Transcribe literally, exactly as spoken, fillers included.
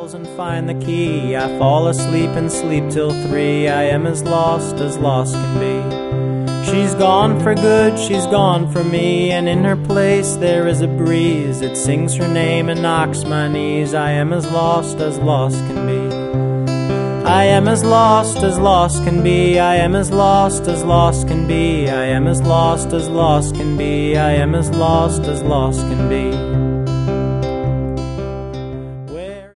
bells and find the key. I fall asleep and sleep till three. I am as lost as lost can be. She's gone for good, she's gone for me, and in her place there is a breeze. It sings her name and knocks my knees. I am as lost as lost can be. I am as lost as lost can be. I am as lost as lost can be. I am as lost as lost can be. I am as lost as lost can be.